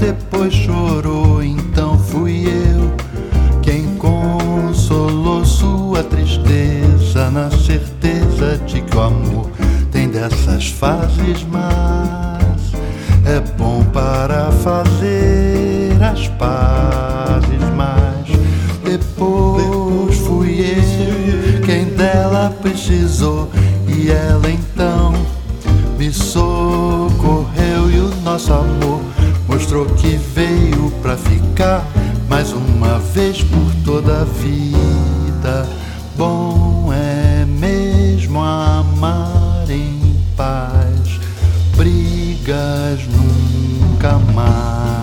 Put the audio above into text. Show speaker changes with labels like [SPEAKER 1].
[SPEAKER 1] depois chorou, então fui eu quem consolou sua tristeza, na certeza de que o amor tem dessas fases, mas é bom para fazer as pazes. Mas depois fui eu quem dela precisou, e ela então me socorreu, e o nosso amor mostrou que veio pra ficar mais uma vez por toda a vida. Bom